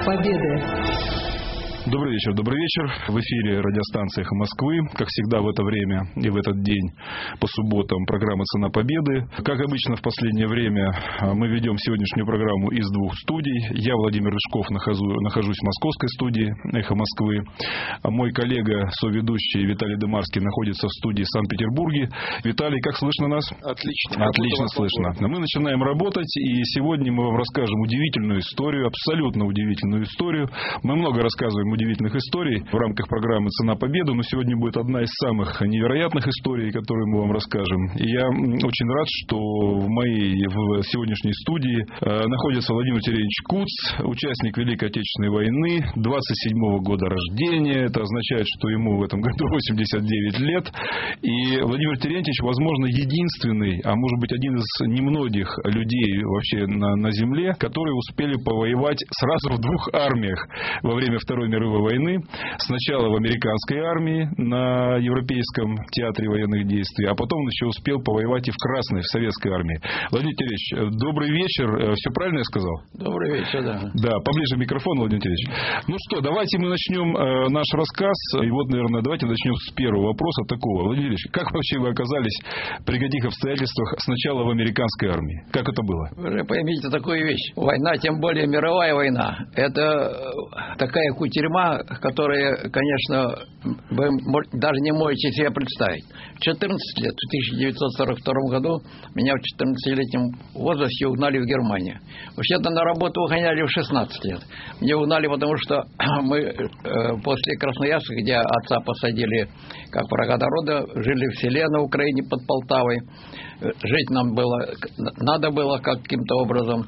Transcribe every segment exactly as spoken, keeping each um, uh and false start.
Победы. Добрый вечер, добрый вечер. В эфире радиостанции «Эхо Москвы». Как всегда в это время и в этот день по субботам программа «Цена победы». Как обычно в последнее время мы ведем сегодняшнюю программу из двух студий. Я, Владимир Рыжков, нахожу, нахожусь в московской студии «Эхо Москвы». А мой коллега, соведущий Виталий Дымарский находится в студии в Санкт-Петербурге. Виталий, как слышно нас? Отлично. Отлично слышно. Мы начинаем работать, и сегодня мы вам расскажем удивительную историю, абсолютно удивительную историю. Мы много рассказываем удивительных историй в рамках программы «Цена победы», но сегодня будет одна из самых невероятных историй, которые мы вам расскажем. И я очень рад, что в моей в сегодняшней студии э, находится Владимир Терентьевич Куц, участник Великой Отечественной войны, двадцать седьмого года рождения. Это означает, что ему в этом году восемьдесят девять лет. И Владимир Терентьевич, возможно, единственный, а может быть, один из немногих людей вообще на, на земле, которые успели повоевать сразу в двух армиях во время Второй мировой войны. Сначала в американской армии на Европейском театре военных действий, а потом он еще успел повоевать и в Красной, в Советской армии. Владимир Терентьевич, добрый вечер. Все правильно я сказал? Добрый вечер, да. Да, поближе микрофон, Владимир Терентьевич. Ну что, давайте мы начнем э, наш рассказ. И вот, наверное, давайте начнем с первого вопроса такого. Владимир Терентьевич, как вообще вы оказались при каких обстоятельствах сначала в американской армии? Как это было? Вы поймите такую вещь. Война, тем более мировая война, это такая кутерьма, которые, конечно, вы даже не можете себе представить. В четырнадцать лет, в тысяча девятьсот сорок втором году, меня в четырнадцатилетнем возрасте угнали в Германию. Вообще-то на работу угоняли в шестнадцать лет. Мне угнали, потому что мы э, после Красноярска, где отца посадили как врага народа, жили в селе на Украине под Полтавой. Жить нам было, надо было каким-то образом.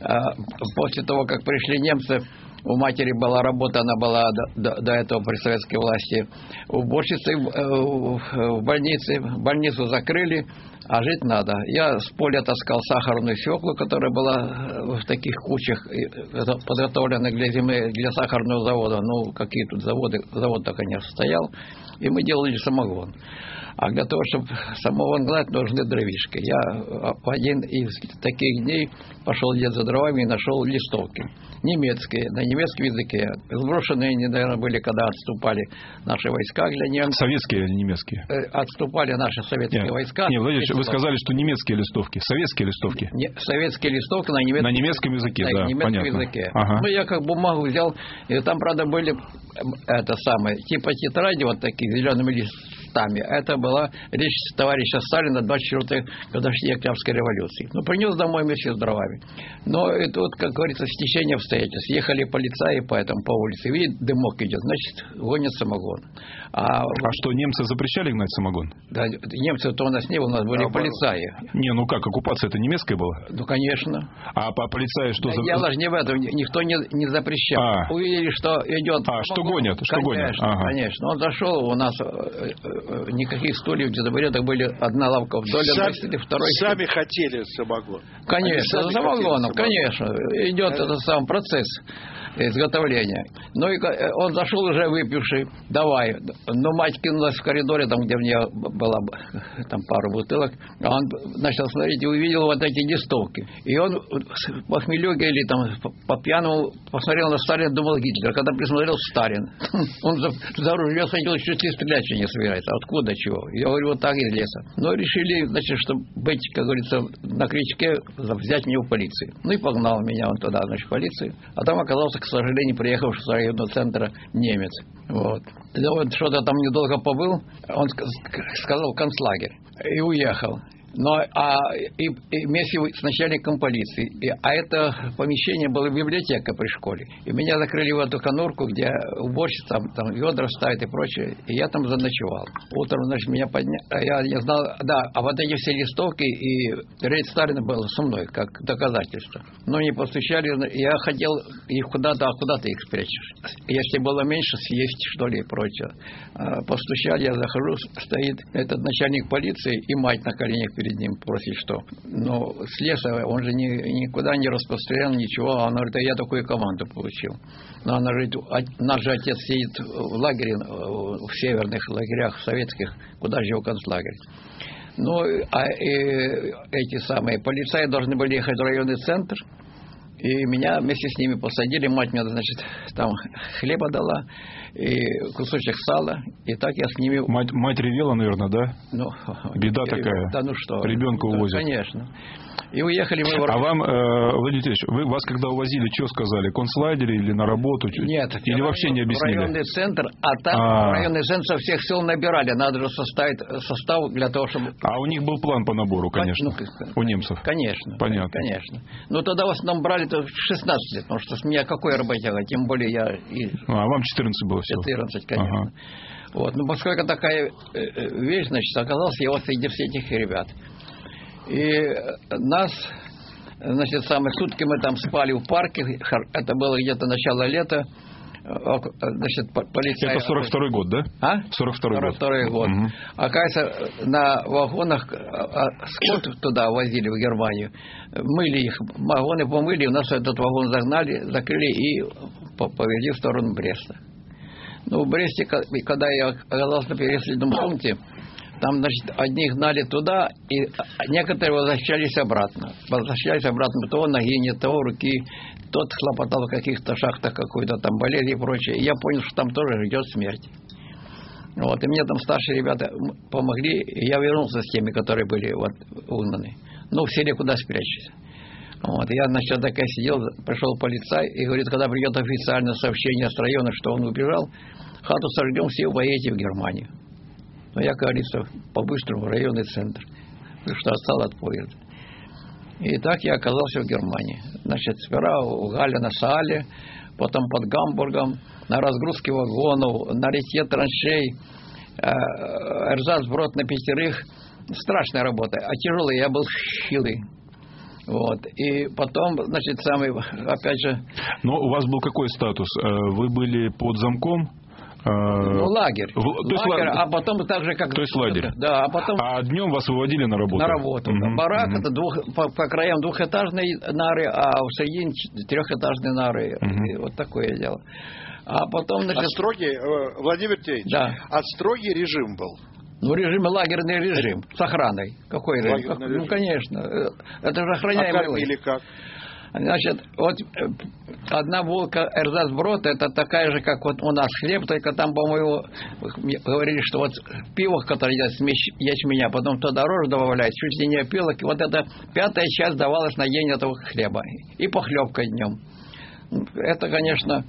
После того, как пришли немцы, у матери была работа, она была до, до, до этого при советской власти уборщицей в, в больнице. Больницу закрыли, а жить надо. Я с поля таскал сахарную свеклу, которая была в таких кучах, подготовленных для зимы, для сахарного завода. Ну, какие тут заводы, завод-то, конечно, стоял. И мы делали самогон. А для того, чтобы самогон гнать, нужны дровишки. Я в один из таких дней пошел где за дровами и нашел листовки. Немецкие, на немецком языке. Сброшенные они, наверное, были, когда отступали наши войска для немцев. Советские или немецкие? Отступали наши советские нет, войска. Нет, Владимир, вы сказали, что немецкие листовки. Советские листовки? Не, советские листовки на немецком, на немецком языке, на да, немецком понятно. языке. Ага. Ну, я как бумагу взял, и там, правда, были это самое, типа тетради вот такие, зелеными листами. Это была речь товарища Сталина двадцать четвёртой годовщине Октябрьской революции. Ну, принес домой вместе с дровами. Но это вот, как говорится, стечение обстоятельств. Ехали полицаи по этому по улице, видят, дымок идет, значит, гонят самогон. А, а что, немцы запрещали гнать самогон? Да, немцы-то у нас не было, у нас были а, полицаи. Не, ну как, оккупация это немецкая была? Ну, конечно. А по полицаи что? Да, за... Дело же не в этом, никто не, не запрещал. А. Увидели, что идет... А, что гонят, что конечно, гонят. Ага. Конечно, он зашел, у нас никаких стульев, где табуреток были, одна лавка вдоль, сами, второй... Сами хотели самогон. Конечно, самогоном, конечно. Идет это. этот сам процесс изготовления. Ну и он зашел уже выпивший, давай. Но мать кинулась в коридоре, там, где мне была там пару бутылок, а он начал смотреть и увидел вот эти листовки. И он по хмелюге или там по пьяному посмотрел на Сталина, думал Гитлер. Когда присмотрел, Сталин. Он за, за ружье садил, чуть ли стрелять не собирается. Откуда чего? Я говорю, вот так из леса. Но решили, значит, чтобы быть, как говорится, на крючке, взять меня в полицию. Ну и погнал меня он туда, значит, в полицию. А там оказался, к сожалению, приехавший с районного центра немец. Вот. И он что-то там недолго побыл, он сказал концлагерь и уехал. Но, а, и, и вместе с начальником полиции. И, а это помещение было библиотека при школе. И меня закрыли в эту конурку, где уборщица, там, там ведра ставит и прочее. И я там заночевал. Утром, значит, меня подняли. Я не знал, да, а вот эти все листовки и рейд Сталина был со мной, как доказательство. Но не постучали. Я хотел их куда-то, а куда ты их спрячешь? Если было меньше, съесть, что ли, и прочее. А, постучали, я захожу, стоит этот начальник полиции и мать на коленях перед ним просит, что. Но с леса он же ни, никуда не распространял ничего. А она говорит, а я такую команду получил. Но она говорит, наш же отец сидит в лагере, в северных лагерях, в советских, куда же его концлагерь. Ну, а и, эти самые полицаи должны были ехать в районный центр. И меня вместе с ними посадили. Мать мне, значит, там хлеба дала, и кусочек сала. И так я с ними... Мать, мать ревела, наверное, да? Ну, беда такая. Да ну что. Ребенка увозят. Да, конечно. И уехали мы в... А вам, э, Владимир Ильич, вы, вас когда увозили, что сказали? Концлагерь или на работу? Нет. Или вообще не объяснили? В районный центр, а там А. в районный центр со всех сел набирали. Надо же составить состав для того, чтобы... А у них был план по набору, конечно, Ну, у немцев. Конечно. Понятно. Конечно. Но тогда в основном брали в шестнадцать лет, потому что с меня какой работяга, тем более я... И... А вам четырнадцать было всего? четырнадцать, конечно. Ага. Вот. Ну, поскольку такая вещь, значит, оказался я вот среди всех этих ребят. И нас... Значит, самые сутки мы там спали в парке. Это было где-то начало лета. Значит, полиция... Это сорок второй год, да? А? сорок второй сорок второй год. Угу. Оказывается, на вагонах скот туда возили, в Германию. Мыли их. Вагоны помыли, у нас этот вагон загнали, закрыли и повезли в сторону Бреста. Ну, в Бресте, когда я оказался на переселенном пункте, там, значит, одни гнали туда, и некоторые возвращались обратно. Возвращались обратно, то ноги нет, то руки. Тот хлопотал в каких-то шахтах, какой-то там болезни и прочее. И я понял, что там тоже ждет смерть. Вот, и мне там старшие ребята помогли, и я вернулся с теми, которые были вот угнаны. Ну, в селе куда спрячься. Вот, я, значит, так я сидел, пришел полицай, и говорит, когда придет официальное сообщение с района, что он убежал, хату сожгем, все поедете в Германию. Но я, как говорится, по-быстрому в районный центр, что отстал от поезда. И так я оказался в Германии. Значит, сперва у Галя на Саале, потом под Гамбургом, на разгрузке вагонов, на рытье траншей, эрзац-брод на пятерых. Страшная работа, а тяжелая, я был хилый. Вот. И потом, значит, самый, опять же... Но у вас был какой статус? Вы были под замком? Ну, лагерь. В, то есть лагерь, лагерь. А потом так же, как... То есть лагерь. Да, а потом... А днем вас выводили на работу? На работу. Угу, Барак, угу. это двух, по, по краям двухэтажные нары, а в середине трехэтажные нары. Угу. Вот такое дело. А потом... Значит, а строгий, Владимир Тевич, да. а строгий режим был? Ну, режим, лагерный режим, с охраной. Какой режим? Как, режим? Ну, конечно. Это же охраняемый. А как или как? Значит, вот одна булка эрзац-брод, это такая же, как вот у нас хлеб, только там, по-моему, говорили, что вот пиво, которое едят с ячменя, потом туда дороже добавляют, чуть ли не опилок, и вот эта пятая часть давалась на день этого хлеба. И похлебка днем. Это, конечно...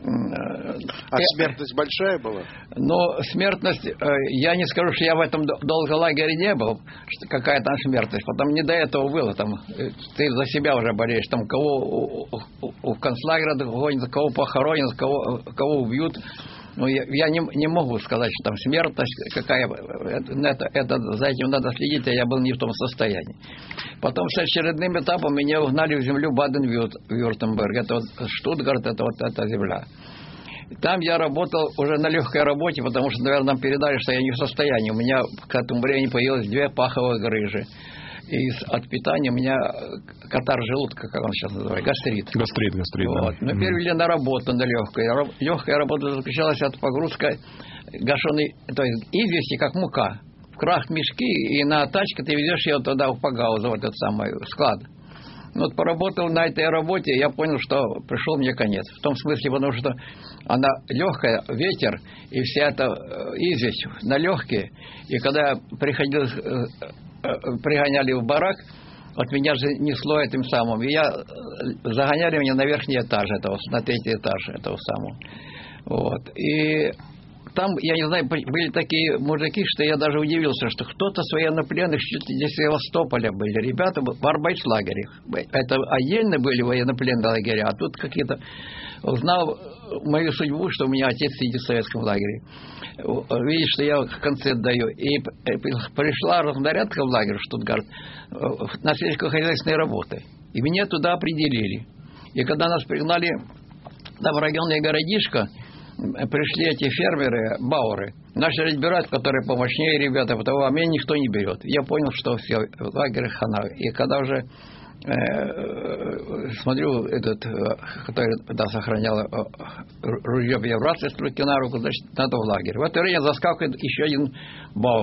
А смертность большая была? Но смертность, я не скажу, что я в этом долго лагере не был, что какая там смертность, потом не до этого было, там ты за себя уже болеешь, там кого в концлагерь гонят, кого похоронят, кого, кого убьют. Ну, я, я не, не могу сказать, что там смертность какая, это, это, за этим надо следить, а я был не в том состоянии. Потом с очередным этапом меня угнали в землю Баден-Вюртемберг, это вот Штутгарт, это вот эта земля. Там я работал уже на легкой работе, потому что, наверное, нам передали, что я не в состоянии. У меня к этому времени появилось две паховые грыжи. И от питания у меня катар желудка, как он сейчас называется, гастрит. Гастрит, гастрит, вот. Да. Мы перевели на работу, на легкую. Легкая работа заключалась от погрузка гашеной, то есть извести, как мука. В крах мешки, и на тачке ты везешь ее туда в Пагаузу, в этот самый склад. Вот поработал на этой работе, я понял, что пришел мне конец. В том смысле, потому что она легкая, ветер, и вся эта известь на легкие. И когда приходил, пригоняли в барак, от меня же несло этим самым. И я загоняли меня на верхний этаж этого, на третий этаж этого самого. Вот. И там, я не знаю, были такие мужики, что я даже удивился, что кто-то с военнопленных, здесь Севастополя были, ребята в арбайцлагере. Это отдельно были военнопленные лагеря, а тут какие-то... Узнал мою судьбу, что у меня отец сидит в советском лагере. Видит, что я концерт даю. И пришла разнарядка в лагерь в Штутгарт на сельскохозяйственной работы. И меня туда определили. И когда нас пригнали там в районное городишко, пришли эти фермеры, бауэры, начали разбирать, которые помощнее ребята, потому а меня никто не берет. Я понял, что все, в лагере хана. И когда уже э, смотрю, этот, который да, сохранял э, ружье в Евразии, с руки на руку, значит, надо в лагерь. В это время заскакивает еще один бауэр.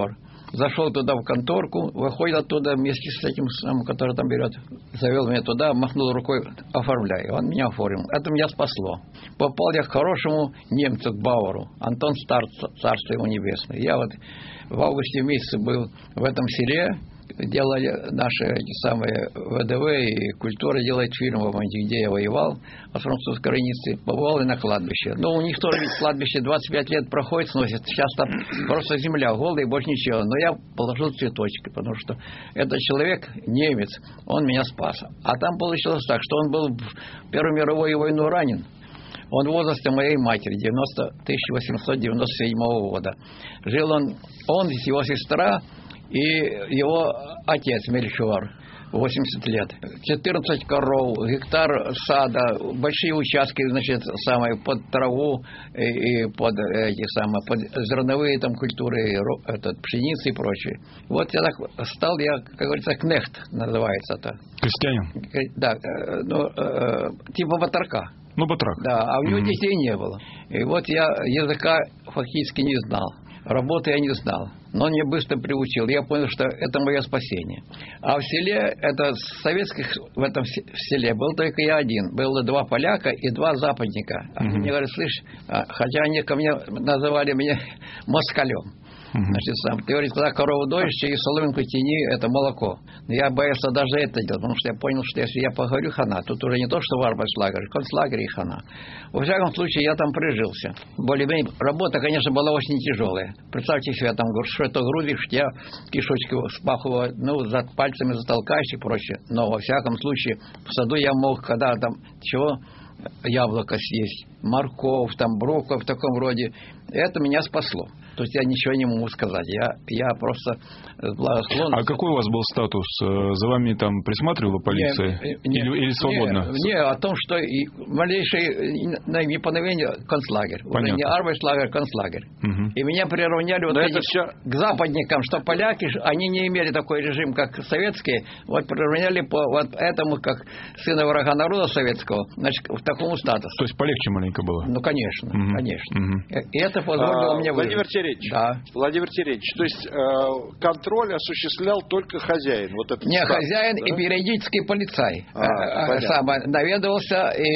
Зашел туда в конторку, выходит оттуда вместе с этим самым, который там берет. Завел меня туда, махнул рукой, оформляй. Он меня оформил. Это меня спасло. Попал я к хорошему немцу, к Бауэру. Антон Стар, царство его небесное. Я вот в августе месяце был в этом селе. Делали наши эти самые ВДВ и культура делает фильм, где я воевал от французской границы, побывал и на кладбище. Но у них тоже ведь кладбище двадцать пять лет проходит, сносит. Сейчас там просто земля голая и больше ничего. Но я положил цветочки, потому что этот человек, немец, он меня спас. А там получилось так, что он был в Первую мировую войну ранен. Он в возрасте моей матери, тысяча восемьсот девяносто седьмого года. Жил он, он, его сестра, и его отец Мельхиор, восемьдесят лет. четырнадцать коров, гектар сада, большие участки, значит, самые под траву и, и под эти самые под зерновые там культуры, этот, пшеницы и прочее. Вот я так стал, я, как говорится, кнехт называется это. Крестьянин? Да, ну, э, типа батрака. Ну, батрак. Да, а у него mm-hmm. детей не было. И вот я языка фактически не знал. Работы я не знал, но он меня быстро приучил. Я понял, что это мое спасение. А в селе, это советских, в этом селе был только я один. Было два поляка и два западника. Они mm-hmm. мне говорят, слышь, хотя они ко мне называли меня москалем. Uh-huh. Значит, сам. Ты говоришь, когда корову доишь, и соломинку тяни, это молоко. Но я боялся даже это делать, потому что я понял, что если я поговорю хана, тут уже не то, что в арбайцлагере, концлагере и хана. Во всяком случае, я там прижился. Более-менее, работа, конечно, была очень тяжелая. Представьте себе, там, что-то грузишь, я кишочки спахиваю, ну, за пальцами затолкаешь и прочее. Но, во всяком случае, в саду я мог, когда там, чего, яблоко съесть, морковь, там, брокколи в таком роде. Это меня спасло. То есть я ничего не могу сказать. Я, я просто благосклонен. А какой у вас был статус? За вами там присматривала полиция? Не, не, или, или свободно? Не, не, о том, что и малейшее неповиновение концлагерь. Уже не арбайцлагерь, концлагерь. Угу. И меня приравняли вот эти, все... к западникам, что поляки, они не имели такой режим, как советские. Вот приравняли по вот этому, как сына врага народа советского, значит, в такому статусу. То есть полегче маленько было? Ну, конечно, угу. конечно. Угу. И это позволило а, мне выжить. Владимир Терентьевич, да. Владимир Терентьевич, то есть э, контроль осуществлял только хозяин? Вот этот не, статус, хозяин да? и периодический полицай. А, э, сам наведывался, и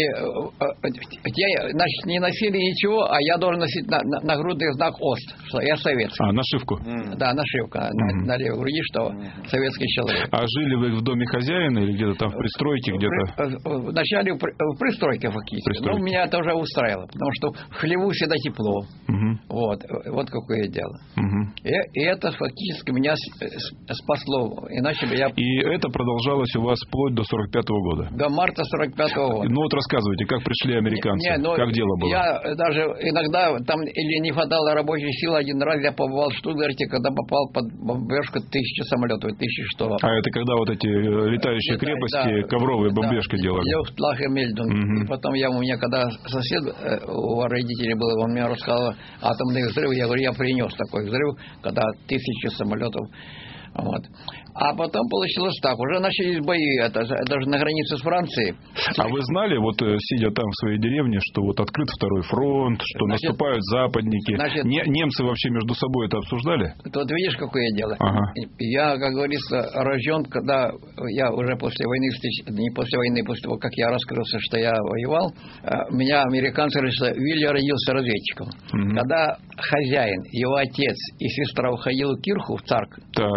э, те, значит, не носили ничего, а я должен носить на, на, нагрудный знак ОСТ, что я советский. А, нашивку? Mm. Да, нашивка mm. на, на левой груди, что mm. советский человек. А жили вы в доме хозяина или где-то там в пристройке? Где-то? Вначале в пристройке фактически. Пристройке. Ну, меня это уже устраивало, потому что в хлеву всегда тепло. Mm-hmm. Вот, вот какое дело. Mm-hmm. И, и это фактически меня спасло. Иначе бы я... И это продолжалось у вас вплоть до сорок пятого года? До марта сорок пятого года. Ну вот рассказывайте, как пришли американцы? Не, не, как дело было? Я даже иногда там или не хватало рабочей силы. Один раз я побывал в Штутгарте, когда попал под бомбежку тысячи самолетов, тысячи что. А это когда вот эти летающие Лета, крепости, да, ковровые бомбежки да, делали? Лехтлах и Мельдун. Угу. И потом я у меня, когда сосед у родителей был, он мне рассказал атомный взрыв. Я говорю, я принес такой взрыв, когда тысячи самолетов. Вот. А потом получилось так, уже начались бои, это, это же на границе с Францией. А вы знали, вот сидя там в своей деревне, что вот открыт второй фронт, что значит, наступают западники? Значит, Не, немцы вообще между собой это обсуждали? Тут видишь, какое дело. Ага. Я, как говорится, рожден, когда я уже после войны, не после войны, после того, как я раскрылся, что я воевал, меня американцы говорят, что Вилли родился разведчиком. Угу. Когда хозяин, его отец и сестра уходили в Кирху, в церковь,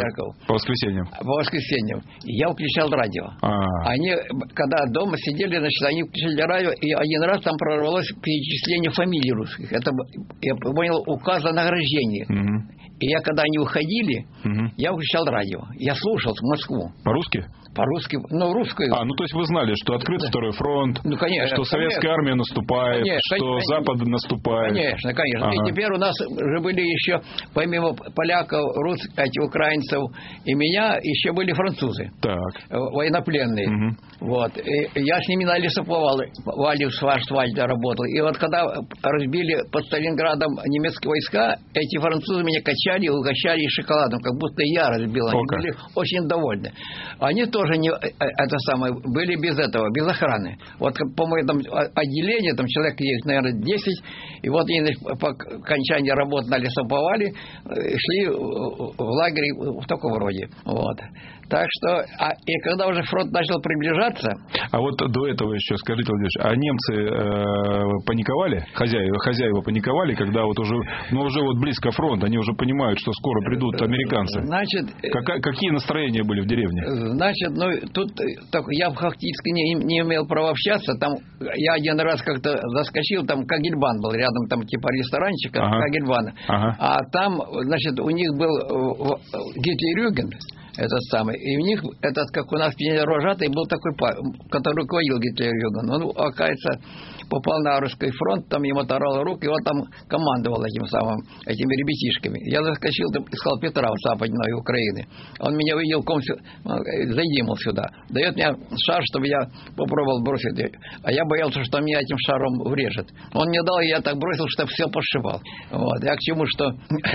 по воскресеньям. По воскресеньям. Я включал радио. А-а-а. Они, когда дома сидели, значит, они включили радио, и один раз там прорвалось перечисление фамилий русских. Это, я понял, указ о награждении. Угу. И я, когда они уходили, угу. я включал радио. Я слушал в Москву. По-русски? По-русски, ну, русскую. А, ну, то есть вы знали, что открыт да. второй фронт, ну, конечно, что советская конечно. армия наступает, конечно, что конечно. Запад наступает. Конечно, конечно. Ага. И теперь у нас же были еще, помимо поляков, рус, эти, украинцев и меня, меня еще были французы. Так. Военнопленные. Угу. Вот. И я с ними на лесоповале в Шварцвальде работал. И вот когда разбили под Сталинградом немецкие войска, эти французы меня качали и угощали шоколадом, как будто я разбил. Они О, были очень довольны. Они тоже не, это самое, были без этого, без охраны. Вот, по-моему, там отделение, там человек есть, наверное, десять, и вот они по окончании работы на лесоповале шли в лагерь в таком роде. Вот. Так что, а, и когда уже фронт начал приближаться... А вот до этого еще, скажите, Владимир, а немцы э, паниковали? Хозяева, хозяева паниковали, когда вот уже, ну, уже вот близко фронт, они уже понимают, что скоро придут американцы. Значит... Как, какие настроения были в деревне? Значит, ну, тут так, я фактически не, не имел права общаться. Там я один раз как-то заскочил, там Кагельбан был рядом, там типа ресторанчика, ага. Кагельбана. Ага. А там, значит, у них был Гитлер-Югенд, этот самый. И у них, этот, как у нас пионер-вожатый, был такой, который руководил Гитлер-Югенд. Он, оказывается, попал на русский фронт, там ему оторвало руки, и он там командовал этим самым, этими ребятишками. Я заскочил, искал Петра в западной Украины. Он меня увидел, зайди, мол, сюда. Дает мне шар, чтобы я попробовал бросить. А я боялся, что меня этим шаром врежет. Он мне дал, и я так бросил, что все пошибал. Вот. Я к чему, что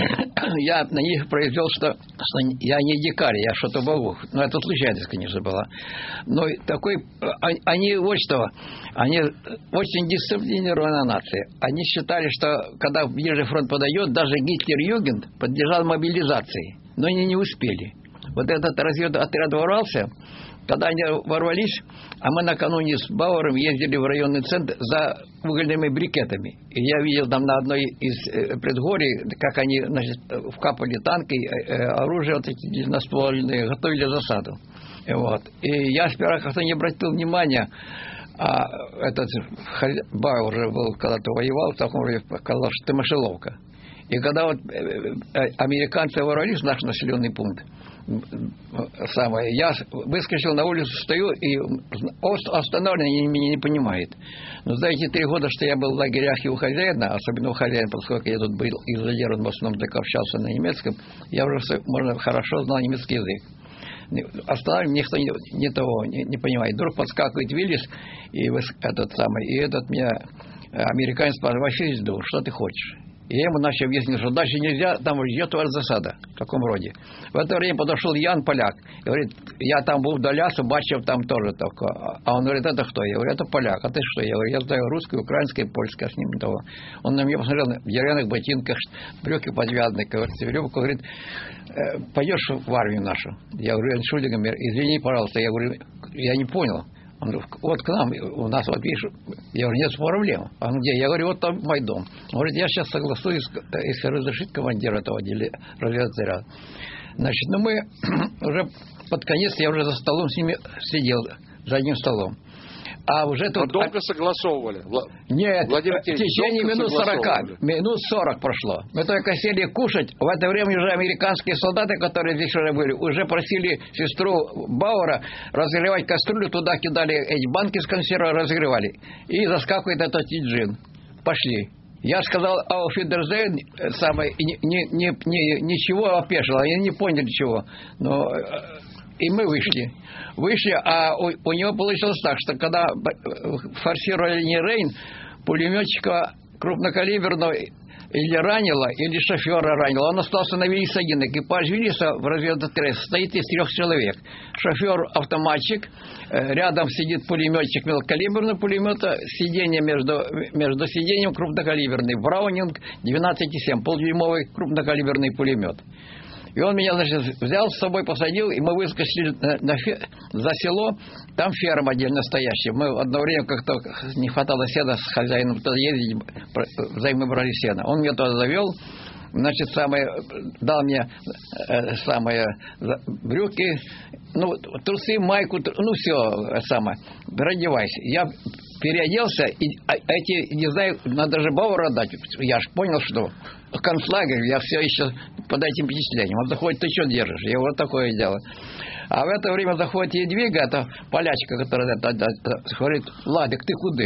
я на них произвел, что, что я не дикарь, я что-то могу. Но это случайность, конечно, была. Но такой, они вот что, они очень дисциплинированная нация. Они считали, что когда ближе фронт подойдет, даже Гитлер-Югенд поддержал мобилизации. Но они не успели. Вот этот разведотряд ворвался, когда они ворвались, а мы накануне с Бауэром ездили в районный центр за угольными брикетами. И я видел там на одной из предгорий, как они, значит, вкапали танки, оружие вот эти длинноствольные, готовили засаду. Вот. И я сперва как-то не обратил внимания, а этот Бауэр уже был, когда-то воевал, в таком роде, сказал, что ты мышеловка. И когда вот американцы ворвались в наш населенный пункт, самое, я выскочил на улицу, стою, и остановлен, они меня не понимают. Но за эти три года, что я был в лагерях и у хозяина, особенно у хозяина, поскольку я тут был изолирован, в основном только общался на немецком, я уже можно, хорошо знал немецкий язык. Останавливаем, никто не, не того не, не понимает. Вдруг подскакивает Виллис, и этот самый, и этот меня американец спрашивает: вообще здесь, что ты хочешь? И я ему начал объяснить, что дальше нельзя, там идет у вас засада. В каком роде? В это время подошел Ян, поляк. И говорит, я там был вдалялся, бачив там тоже такое. А он говорит, это кто? Я говорю, это поляк. А ты что? Я говорю, я знаю русское, украинское, польское, а с ним того. Он на меня посмотрел в деревянных ботинках, брюки подвязаны, веревку, говорит, пойдешь в армию нашу? Я говорю, Эншульдингом, извини, пожалуйста. Я говорю, я не понял. Он говорит, вот к нам, у нас, вот видишь, я говорю, нет проблем. А где? Я говорю, вот там мой дом. Он говорит, я сейчас согласуюсь, если разрешит командир этого разведотряда. Значит, ну мы уже под конец, я уже за столом с ними сидел, за одним столом. А уже тут... Но долго согласовывали? Нет, Владимир в течение минут сорока. Минут сорок прошло. Мы только сели кушать. В это время уже американские солдаты, которые здесь уже были, уже просили сестру Бауэра разогревать кастрюлю. Туда кидали эти банки с консервой, разогревали. И заскакивает этот джин. Пошли. Я сказал «Auf Wiedersehen», самое, не, не, не, ничего опешил. Они не поняли чего. Но... И мы вышли. Вышли, а у, у него получилось так, что когда форсировали не Рейн, пулеметчика крупнокалиберного или ранило, или шофера ранило. Он остался на Виллисе один. Экипаж Виллиса в разведотряде состоит из трех человек. Шофер-автоматчик, рядом сидит пулеметчик мелкокалиберного пулемета, сиденье между, между сиденьем крупнокалиберный. Браунинг двенадцать семь, полдюймовый крупнокалиберный пулемет. И он меня, значит, взял с собой, посадил, и мы выскочили на, на фе, за село. Там ферма отдельно стоящая. Мы одно время как-то не хватало сена с хозяином туда ездить, взаймы брали сено. Он меня туда завел, значит, самое, дал мне э, самое, брюки, ну, трусы, майку, ну, все самое, раздевайся. Я переоделся, и эти, не знаю, надо же Бауэра дать. Я ж понял, что концлагерь, я все еще под этим впечатлением. Он заходит, ты что держишь? Я вот такое дело. А в это время заходит Едвига, это полячка, которая это, это, говорит, Владик, ты куды?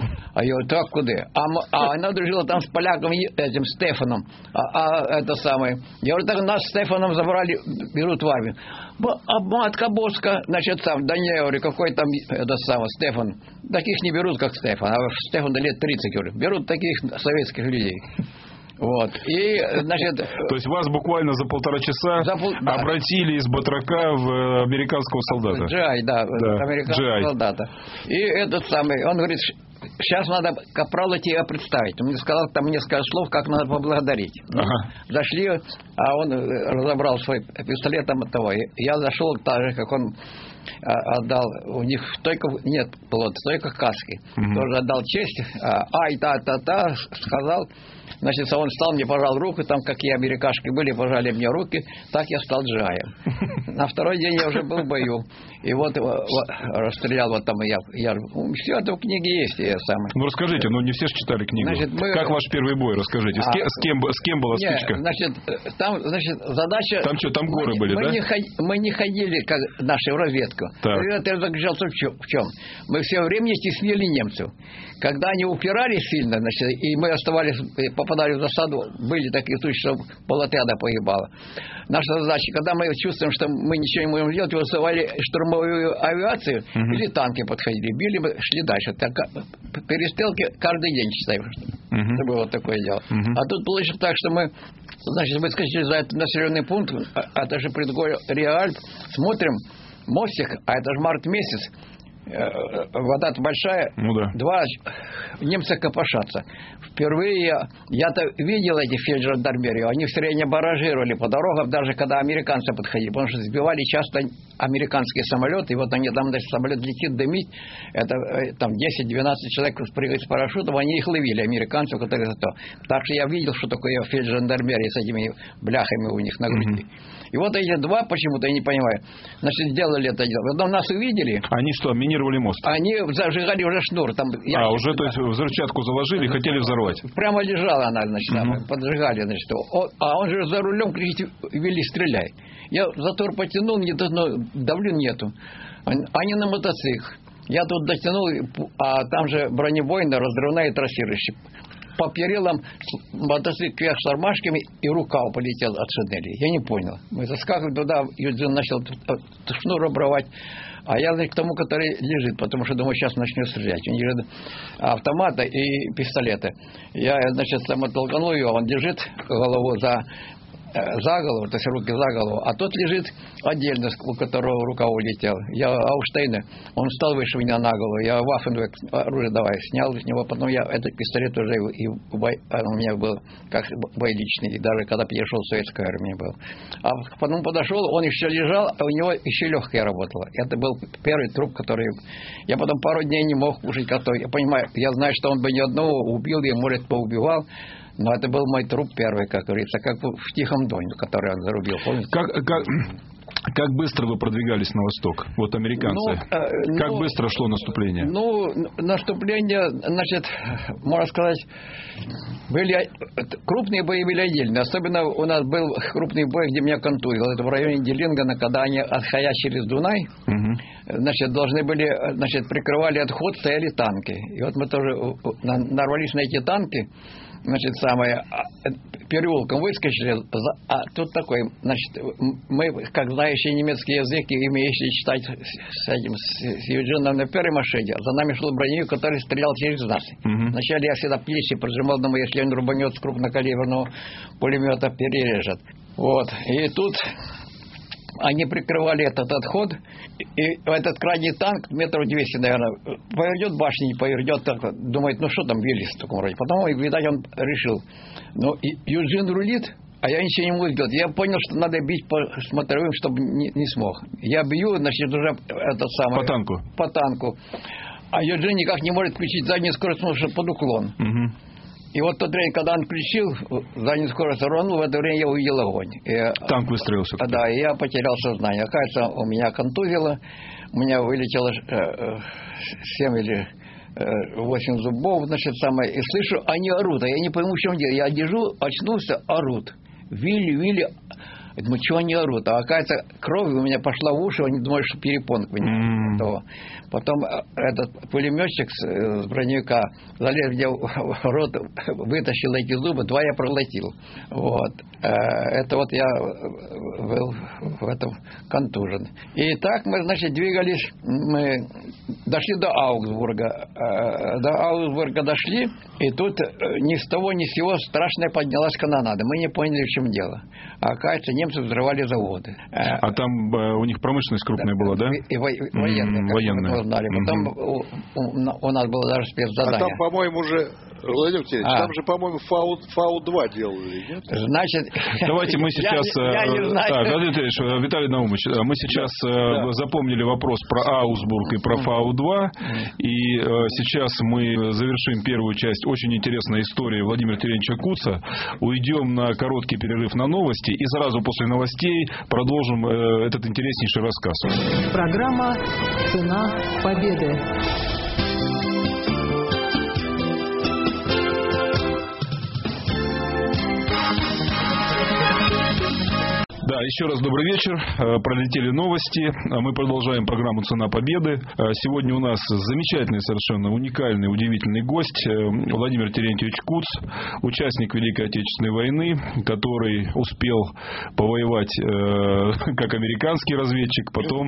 А я говорю, так куда? А, а она дружила там с поляком, этим Стефаном. А, а это самое. Я говорю, так нас с Стефаном забрали, берут в армию. А матка Боска, значит, сам, да не, говорю, какой там, это самое, Стефан. Таких не берут, как Стефан. А Стефан до лет тридцать, говорю. Берут таких советских людей. Вот. И, значит... То есть вас буквально за полтора часа за пол... обратили из батрака в американского солдата. джи ай, да, да. американского джи ай. Солдата. И этот самый, он говорит, сейчас надо капрала тебя представить. Он мне сказал там несколько слов, как надо поблагодарить. Ага. Зашли, а он разобрал свой пистолет там того. Я зашел так же, как он отдал, у них только нет плота, только каски. Угу. Тоже отдал честь. Ай, та-та-та, сказал. Значит, он встал, мне пожал руку, там какие америкашки были, пожали мне руки, так я стал джи ай. На второй день я уже был в бою. И вот, вот расстрелял вот там я. я все это в книге есть. Я самый. Ну расскажите, ну не все же читали книгу. Значит, мы... Как ваш первый бой, расскажите. А... С, кем, с, кем, с кем была Нет, стычка? Значит, там, значит, задача... Там что, там горы мы, были, мы да? Не ход... Мы не ходили, как наши, в разведку. Это заключался в чем? в чем? Мы все время теснили немцев. Когда они упирались сильно, значит, и мы оставались, попадали в засаду, были такие случаи, что полотряда погибало. Наша задача, когда мы чувствуем, что мы ничего не можем делать, вызывали штурмовую авиацию, uh-huh. или танки подходили, били, мы шли дальше. Так, перестрелки каждый день, считаю, что uh-huh. это было такое дело. Uh-huh. А тут получилось так, что мы, значит, выскочили за этот населенный пункт, это же предгорье Альп, смотрим, мостик, а это же март месяц, вода-то большая, ну, да. Два немца копошатся. Впервые я, я-то видел эти фельджандармерию, они все время баражировали по дорогам, даже когда американцы подходили, потому что сбивали часто американские самолеты, и вот они там, значит, самолет летит, дымит, это там десять-двенадцать человек прыгают с парашютом, они их ловили, американцев, которые за то. Так что я видел, что такое фельджандармерия с этими бляхами у них на груди. Mm-hmm. И вот эти два, почему-то я не понимаю, значит, сделали это дело. Потом нас увидели. Они что, минировали мост? Они зажигали уже шнур. Там, а, уже, то есть, взрывчатку заложили и хотели взорвать? Прямо лежала она, значит, uh-huh. поджигали, значит. А он же за рулем кричит, вели, стреляй. Я затвор потянул, не давлю, нету. Они на мотоциклах. Я тут дотянул, а там же бронебойная, разрывная трассирующая. По перилам мотоцикл кверх с тормашками, и рукав полетел от шинели. Я не понял. Мы заскакивали туда, Юджин начал шнур обрывать. А я, значит, к тому, который лежит, потому что, думаю, сейчас начнет стрелять. У него лежит автоматы и пистолеты. Я, значит, сам оттолкнул ее, он лежит голову за... за голову, то есть руки за голову, а тот лежит отдельно, у которого рука улетела. Я Ауштейна, он встал выше меня на голову, я Ваффенвек, оружие давай, снял с него, потом я этот пистолет уже и бой, у меня был как боеличный, даже когда перешел в советскую армию был. А потом подошел, он еще лежал, а у него еще легкая работала. Это был первый труп, который... Я потом пару дней не мог кушать, который, я понимаю, я знаю, что он бы ни одного убил, и, может, поубивал. Но это был мой труп первый, как говорится, как в Тихом доне, который он зарубил, помните? Как, как, как быстро вы продвигались на восток? Вот американцы. Ну, э, как ну, быстро шло наступление? Ну, наступление, значит, можно сказать, были крупные бои были отдельные. Особенно у нас был крупный бой, где меня контузило. Это в районе Диллингена, когда они, отходя через Дунай, угу. значит, должны были, значит, прикрывали отход, стояли танки. И вот мы тоже нарвались на эти танки. Значит, самое, переулком выскочили, а тут такой, значит, мы, как знающие немецкий язык, и умеющие читать с этим, с Юджином на первой машине, за нами шел броневик, который стрелял через нас. Uh-huh. Вначале я всегда плечи поджимал, думаю, если он рубанет с крупнокалиберного пулемета, перережет. Вот, и тут... Они прикрывали этот отход, и этот крайний танк, метров двести, наверное, повернет башню, не повернет, так, думает, ну что там, Виллис в таком роде. Потом, видать, он решил, ну, Юджин рулит, а я ничего не могу сделать. Я понял, что надо бить по смотровым, чтобы не, не смог. Я бью, значит, уже этот самый... По танку? По танку. А Юджин никак не может включить заднюю скорость, потому что под уклон. Угу. И вот в тот время, когда он включил, заднюю скорость ронул, в это время я увидел огонь. И, танк выстрелился. Да, и я потерял сознание. Оказывается, у меня контузило, у меня вылетело э, семь или восемь зубов, значит, самое, и слышу, они орут, а я не пойму, в чем дело. Я держу, очнулся, орут. Вилли, Вилли. Я думаю, чего они орут? А оказывается, кровь у меня пошла в уши, они думали, что перепонка у меня. Mm. Потом этот пулеметчик с броневика залез мне в рот, вытащил эти зубы, два я проглотил. Вот. Это вот я был в этом контужен. И так мы, значит, двигались, мы дошли до Аугсбурга. До Аугсбурга дошли, и тут ни с того ни с сего страшная поднялась канонада. Мы не поняли, в чем дело. А оказывается, немцы взрывали заводы. А там у них промышленность крупная была, да? И военная. Mm, военная. Знали. Потом mm-hmm. у, у, у нас было даже спецзадание. А там, по-моему, уже, Владимир Васильевич, а. там же, по-моему, ФАУ два делали, нет? Значит... Давайте мы сейчас... Я, я не знаю. Так, Владимир Виталий Наумович, мы сейчас да. запомнили вопрос про Аугсбург и про ФАУ два, и сейчас мы завершим первую часть очень интересной истории Владимира Терентьевича Куца, уйдем на короткий перерыв на новости, и сразу после новостей продолжим этот интереснейший рассказ. Программа «Цена победы». Да, еще раз добрый вечер. Пролетели новости. Мы продолжаем программу «Цена победы». Сегодня у нас замечательный, совершенно уникальный, удивительный гость Владимир Терентьевич Куц, участник Великой Отечественной войны, который успел повоевать как американский разведчик, потом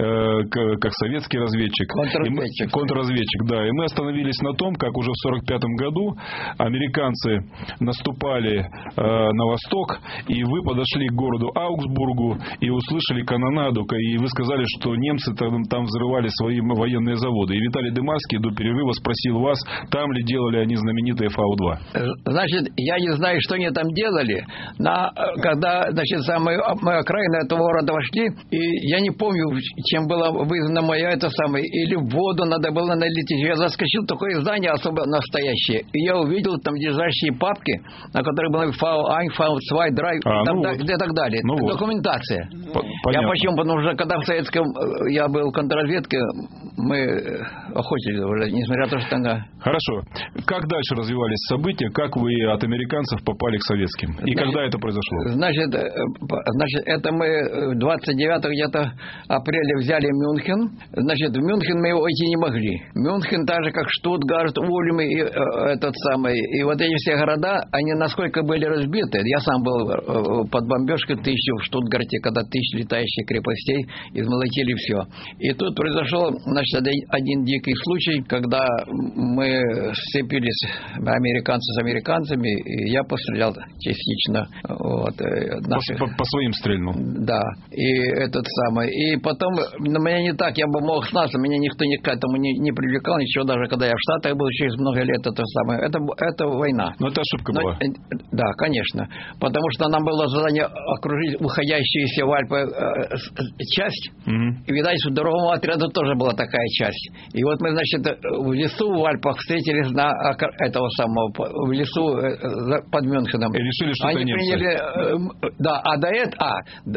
как советский разведчик. Контрразведчик. Мы, контрразведчик, да. И мы остановились на том, как уже в сорок пятом году американцы наступали на восток, и вы подошли к городу Аугсбургу и услышали канонаду, и вы сказали, что немцы там, там взрывали свои военные заводы. И Виталий Дымарский до перерыва спросил вас, там ли делали они знаменитые ФАУ два. Значит, я не знаю, что они там делали, но когда, значит, мы, мы окраины этого города вошли, и я не помню, чем была вызвана моя это самое, или в воду надо было налить. Я заскочил, такое здание особо настоящее, и я увидел там лежащие папки, на которых были ФАУ один, ФАУ два, драйв, а, там, ну да, вот. и так далее. Ну Документация. Вот. Я почему? Потому что когда в советском я был в контрразведке, мы охотились уже, несмотря на то, что там... Хорошо. Как дальше развивались события? Как вы от американцев попали к советским? И значит, когда это произошло? Значит, значит, это мы двадцать девятого где-то апреля взяли Мюнхен. Значит, в Мюнхен мы его идти не могли. Мюнхен, так же как Штутгарт, Ульм и этот самый. И вот эти все города, они насколько были разбиты. Я сам был под бомбежкой тысячу в Штутгарте, когда тысячи летающих крепостей измолотили все. И тут произошел, значит, один дикий случай, когда мы сцепились, американцы с американцами, и я пострелял частично. Вот, наших... по, по, по своим стрельнул? Да. И этот самый. И потом, на меня не так, я бы мог снаться, меня никто ни к этому не, не привлекал, ничего, даже когда я в Штатах был через много лет, это самое. Это, это война. Но это ошибка Но, была. Да, конечно. Потому что нам было задание окружить уходящуюся в Альпы э, часть. Mm-hmm. И, видать, в дорогому отряду тоже была такая часть. И вот мы, значит, в лесу в Альпах встретились на этого самого, в лесу э, под Мюнхеном. И решили, что Они это немцы. приняли, э, да, а до этого, а,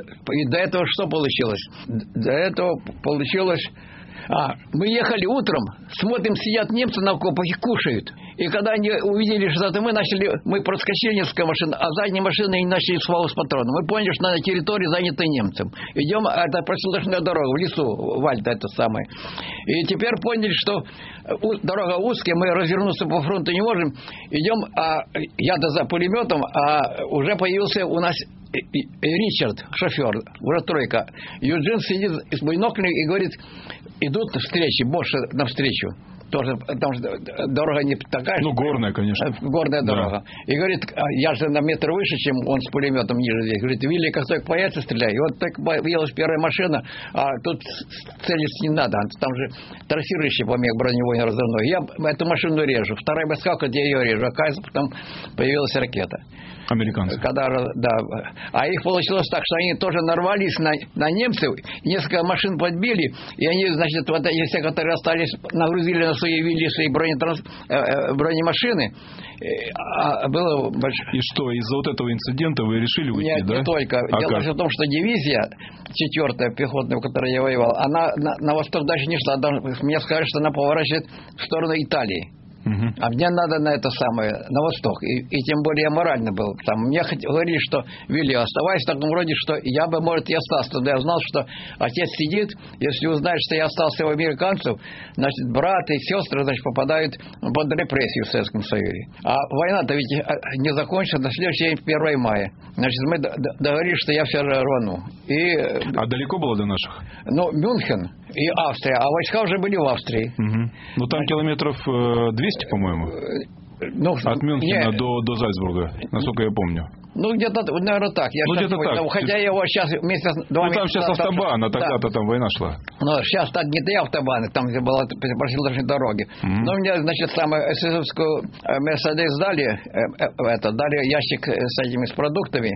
и до этого что получилось? До этого получилось... А, мы ехали утром, смотрим, сидят немцы на окопах и кушают. И когда они увидели, что это мы, начали, мы проскочили несколько машин, а задние машины не начали свалу с патроном. Мы поняли, что на территории занятой немцем. Идем, это проселочная дорога, в лесу, Вальда, это самое. И теперь поняли, что дорога узкая, мы развернуться по фронту не можем. Идем, а я-то за пулеметом, а уже появился у нас Ричард, шофер, уже тройка. Юджин сидит с биноклями и говорит, идут встречи, больше навстречу. Тоже, потому что дорога не такая. Ну, горная, конечно. Горная дорога. Да. И говорит, я же на метр выше, чем он с пулеметом ниже здесь. Говорит, Вилли, как только появится, стреляй. И вот так появилась первая машина, а тут целиться не надо. Там же трассирующий помех броневой разрывной. Я эту машину режу. Вторая выскакивает, я ее режу. Оказывается, потом появилась ракета. Американцы. Когда, да. А их получилось так, что они тоже нарвались на, на немцев, несколько машин подбили, и они, значит, вот эти все, которые остались, нагрузили на свои вилли, свои бронетранс... бронемашины. А было большое... И что, из-за вот этого инцидента вы решили уйти, Нет, да? не только. А Дело как? в том, что дивизия, четвертая пехотная, в которой я воевал, она на, на восток дальше не шла. Мне сказали, что она поворачивает в сторону Италии. Угу. А мне надо на это самое, на восток. И, и тем более я морально был. Там мне говорили, что Вилли, оставайся в таком роде, что я бы, может, и остался. Но я знал, что отец сидит, если узнает, что я остался у американцев, значит, брат и сестры, значит, попадают под репрессию в Советском Союзе. А война-то ведь не закончилась, на следующий день, первого мая. Значит, мы договорились, что я все рвану. И, а далеко было до наших? Ну, Мюнхен и Австрия. А войска уже были в Австрии. Угу. Ну, там километров двести, по-моему. Ну, от Мюнхена не... до, до Зальцбурга, насколько я помню. Ну, где-то, наверное, так. Я ну, где-то так. Хотя я его сейчас вместе... Ну, там сейчас автобан, а тогда-то да. там война шла. Ну, сейчас так не те автобаны, там, где была проселочная дороги. Mm-hmm. Но мне, значит, самую эсэсовскую Мерседес дали, это, дали ящик с этими, с продуктами.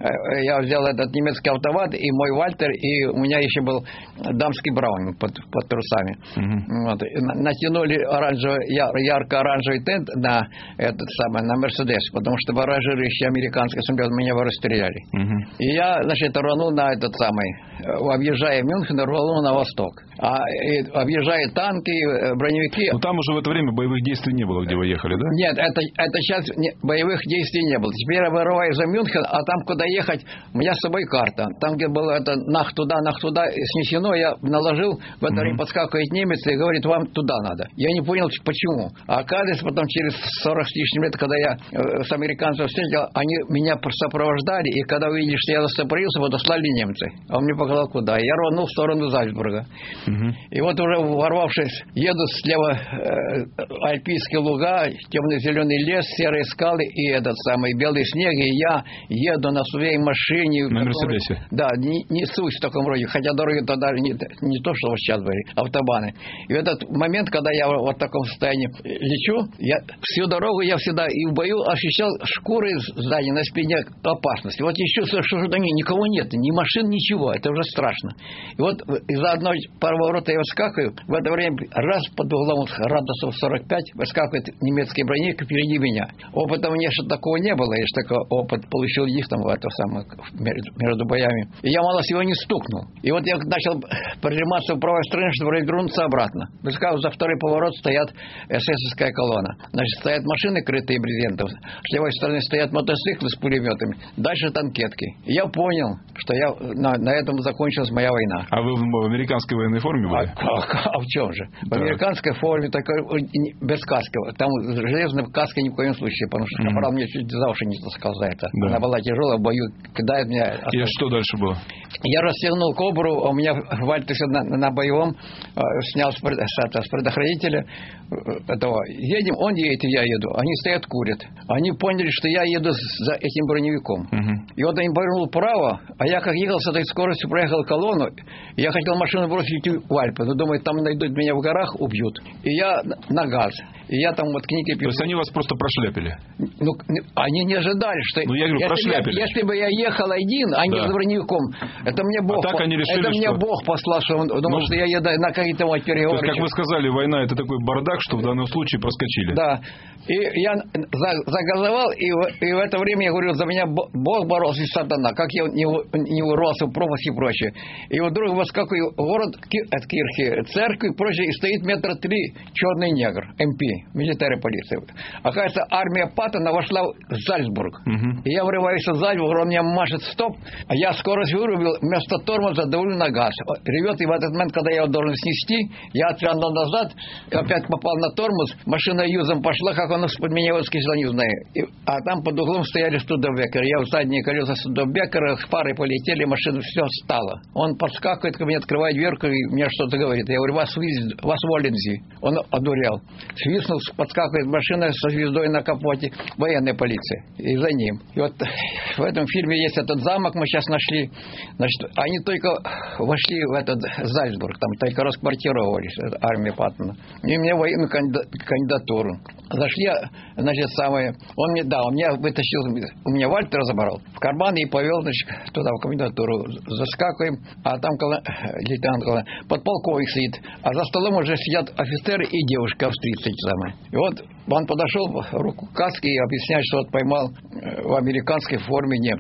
Я взял этот немецкий автомат, и мой Вальтер, и у меня еще был дамский браунинг под, под трусами. Mm-hmm. Вот. Натянули оранжевый, ярко-оранжевый тент на этот самый, на Мерседес, потому что баражирующие американские меня его расстреляли. Угу. И я, значит, рванул на этот самый, объезжая Мюнхен, рванул на восток. А и, объезжая танки, броневики... Но там уже в это время боевых действий не было, где вы ехали, да? Нет, это, это сейчас не, боевых действий не было. Теперь я вырываю за Мюнхен, а там, куда ехать, у меня с собой карта. Там, где было это нах туда, нах туда, снесено, я наложил, в это угу. время подскакивает немец и говорит, вам туда надо. Я не понял, почему. А оказывается, потом через сорок с лишним лет, когда я э, с американцем встретил, они меня сопровождали, и когда увидели, что я застопорился, подослали немцы. А он мне показал, куда. Я рванул в сторону Зальцбурга. Угу. И вот уже ворвавшись, еду слева э, альпийские луга, темно-зеленый лес, серые скалы и этот самый белый снег, и я еду на своей машине. На Мерседесе? Да, не, несусь в таком роде, хотя дороги тогда не, не то, что вот сейчас были, автобаны. И в этот момент, когда я вот в таком состоянии лечу, я всю дорогу я всегда и в бою ощущал шкуры сзади на спине опасности. Вот еще что что никого нет, ни машин, ничего. Это уже страшно. И вот из-за одной поворота я выскакиваю, в это время раз под углом градусов сорок пять выскакивает немецкий броневик впереди меня. Опыта мне что такого не было. Я же такой опыт получил их там в это самое, между боями. И я мало всего не стукнул. И вот я начал прижиматься в правой стороне, чтобы развернуться обратно. Выскакиваю за второй поворот, стоят эсэсовская колонна. Значит, стоят машины, крытые брезентом. С левой стороны стоят мотоциклы с пулеметами. Дальше танкетки. И я понял, что я, на, на этом закончилась моя война. А вы в американской военной форме были? А, а, а в чем же? В да. американской форме, такой, без каски. Там железная каска ни в коем случае, потому что капрал mm-hmm. мне чуть за уши не таскал за это. Да. Она была тяжелая, в бою кидает меня. И что дальше было? Я расстегнул кобру, у меня Вальтер на, на боевом, э, снял с, с предохранителя этого. Едем, он едет, и я еду. Они стоят, курят. Они поняли, что я еду за этим броневиком. Угу. И вот они повернул вправо, а я как ехал с этой скоростью, проехал колонну, и я хотел машину бросить в Альпы, но думаю, там найдут меня в горах, убьют. И я на газ. И я там вот книги пишу. То есть они вас просто прошляпили? Ну, они не ожидали, что... Ну, я говорю, если прошляпили. Я, если бы я ехал один, а не да. с броневиком, это мне Бог... А так они решили, это мне что... Бог послал, что он думал, ну, что я еду на какие-то вот переговоры. То есть, как вы сказали, война это такой бардак, что в данном случае проскочили. Да. И я загазовал, и в, и в это время я говорю, за меня Бог боролся и сатана, как я не, не урвался в пропасть и прочее. И вдруг выскакиваю в город, от Кирхи, церковь и прочее, и стоит метра три черный негр, эм пи, милитарная полиция. Оказывается, армия Паттона вошла в Зальцбург. Угу. И я врываюсь в Зальцбург, он меня машет стоп, а я скорость вырубил, вместо тормоза давлю на газ. Ревет, и в этот момент, когда я его должен снести, я отвернул назад, опять попал на тормоз, машина юзом пошла, как он под меня выскочил, не знаю. И, а там под углом стояли Студебекеры. Я в задние колеса Студебекера, фары полетели, машина все стала. Он подскакивает ко мне, открывает дверку и мне что-то говорит. Я говорю, вас, вас Волензи. Он одурял. Свистнул, подскакивает машина со звездой на капоте, военная полиция. И за ним. И вот в этом фильме есть этот замок, мы сейчас нашли. Значит, они только вошли в этот Зальцбург, там только расквартировались, армия Паттона. И мне военную кандидатуру. Зашли, значит, самое... Он мне, да, он меня вытащил, у меня Вальтер забрал в карман и повел, значит, туда, в комендатуру. Заскакиваем, а там лейтенант, подполковник сидит, а за столом уже сидят офицеры и девушки австрийцы. И вот он подошел, руку каски и объясняет, что вот поймал в американской форме немца.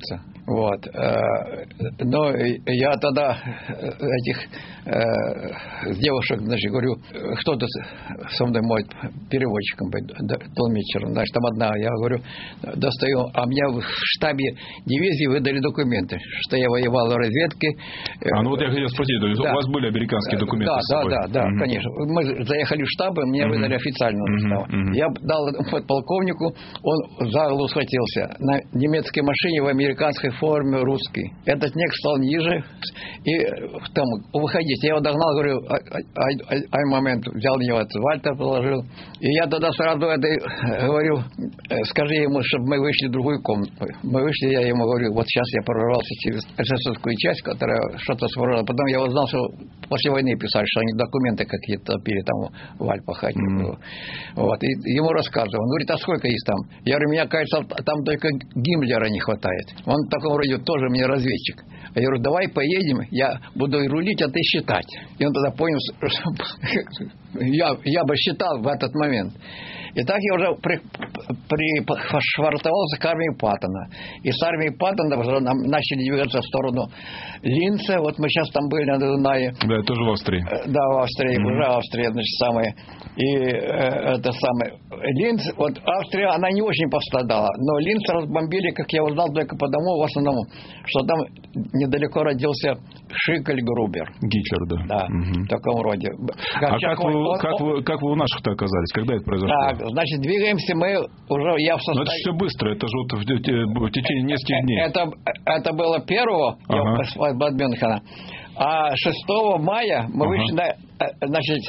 Вот. Но я тогда этих девушек, значит, говорю, кто-то со мной мой переводчиком, толмичером, значит, там одна, я говорю, достаю, а мне в штабе дивизии выдали документы, что я воевал в разведке. А, ну вот я хотел спросить, то есть да. у вас были американские документы да, с собой? Да, да, да, mm-hmm. конечно. Мы заехали в штаб, и мне mm-hmm. выдали официальную mm-hmm. mm-hmm. Я дал подполковнику, он за голову схватился. На немецкой машине в американской форме русский. Этот нек стал ниже, и там, выходите. Я его догнал, говорю, ай момент, взял него, Вальтер положил. И я тогда сразу это говорю, скажи ему, чтобы мы вышли в другую комнату. Мы вышли, я ему говорю, вот сейчас я прорвался через эсэсовскую часть, которая что-то сформировала. Потом я узнал, что после войны писали, что они документы какие-то пили там в Альпах. Mm-hmm. Вот. И ему рассказывал. Он говорит, а сколько есть там? Я говорю, мне кажется, там только Гиммлера не хватает. Он в таком роде тоже мне разведчик. Я говорю, давай поедем, я буду рулить, а ты считать. И он тогда понял, что я, я бы считал в этот момент. И так я уже при, пришвартовался к армии Паттона. И с армией Паттона уже нам начали двигаться в сторону Линца. Вот мы сейчас там были на Дунае. Да, тоже в Австрии. Да, в Австрии. Mm-hmm. Уже Австрия, значит, самая. И э, это самое. Линц, вот Австрия, она не очень пострадала. Но Линц разбомбили, как я узнал, только потому, в основном, что там недалеко родился Шикль Грубер. Гитлер, да. Да, mm-hmm. в таком роде. Как а как, он, вы, он, как, вы, как вы у наших-то оказались? Когда это произошло? Так, значит, двигаемся мы уже, я в состоянии... Но это все быстро, это же вот в, в течение нескольких дней. Это, это было первого, ага. я от Мюнхена. А шестого мая мы ага. вышли на, значит,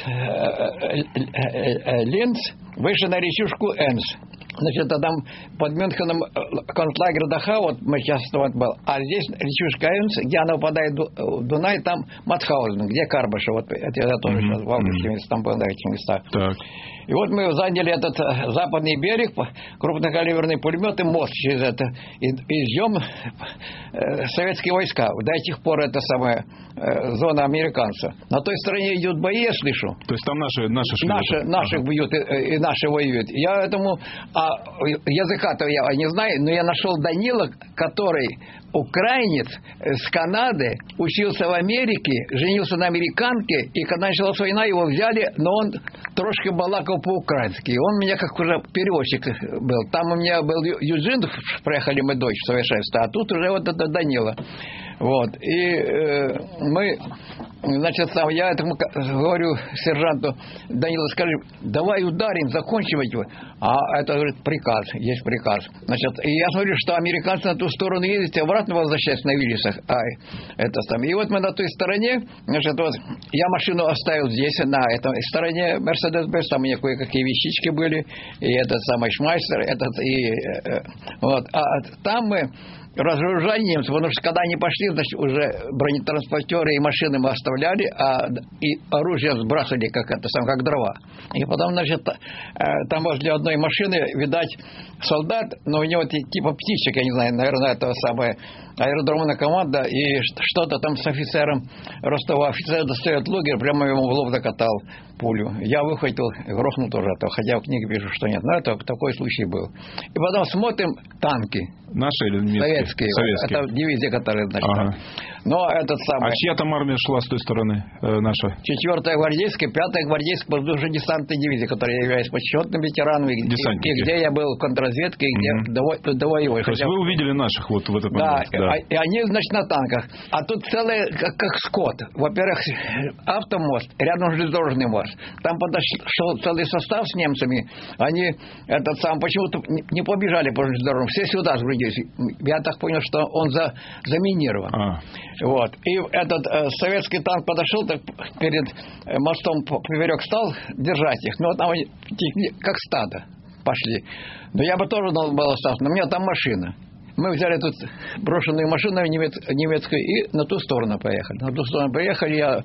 Линц, вышли на речушку Энс. Значит, там под Мюнхеном концлагерь Дахау, вот мы сейчас вот был, а здесь речушка Энс, где она упадает в Дунай, там Матхаузен, где Карбаша, вот это я тоже mm-hmm. сейчас в августе mm-hmm. там был на этих местах. Так. И вот мы заняли этот западный берег, крупнокалиберный пулемет и мост через это. И, и ждем э, советские войска. До этих пор это самая э, зона американцев. На той стороне идут бои, я слышу. То есть там наши наши шли? Наши, наших ага. бьют и, и наши воюют. Я этому... А языка-то я не знаю, но я нашел Данила, который... Украинец с Канады, учился в Америке, женился на американке, и когда началась война, его взяли, но он трошки балакал по-украински. Он у меня как уже переводчик был. Там у меня был Юджин, проехали мы дочь совершенства, а тут уже вот это Данила. Вот. И э, мы, значит, сам, я этому говорю сержанту, Данила, скажи, давай ударим, закончим его. А это, говорит, приказ, есть приказ. Значит, и я смотрю, что американцы на ту сторону ездят, и обратно возвращаются на Виллисах. А, это там. И вот мы на той стороне, значит, вот, я машину оставил здесь, на этой стороне Мерседес-Бенц, там у меня кое-какие вещички были, и этот самый Шмайстер, этот, и, э, вот. А там мы разоружали немцев, потому что когда они пошли, значит, уже бронетранспортеры и машины мы оставляли, а и оружие сбрасывали, как это сам, как дрова. И потом, значит, там возле одной машины, видать, солдат, но у него типа птичек, я не знаю, наверное, это самое аэродромная команда, и что-то там с офицером Ростова. Офицер достает лугер, прямо ему в лоб закатал пулю. Я выхватил, грохнул тоже это, хотя в книге пишу, что нет. Но это такой случай был. И потом смотрим танки. Наши или немецкие? Советские. Советские. Это дивизия, которая, значит, ага. Но этот самый... А чья там армия шла с той стороны, э, наша? Четвертая гвардейская, пятая гвардейская воздушно-десантная дивизия, которой я являюсь почетным ветераном, и, и где я был в контрразведке, и где mm-hmm. довоевой. То есть вы увидели наших вот в этот момент? Да, да. И они, значит, на танках. А тут целое, как, как скот. Во-первых, автомост, рядом железнодорожный мост. Там подошел целый состав с немцами. Они этот сам почему-то не побежали по железнодорожному. Все сюда сгрудились. Я так понял, что он за, заминирован. А. Вот. И этот э, советский танк подошел, так перед мостом поперек стал держать их. Но там они как стадо пошли. Но я бы тоже должен был остаться. Но у меня там машина. Мы взяли тут брошенную машину немец, немецкую и на ту сторону поехали. На ту сторону поехали, я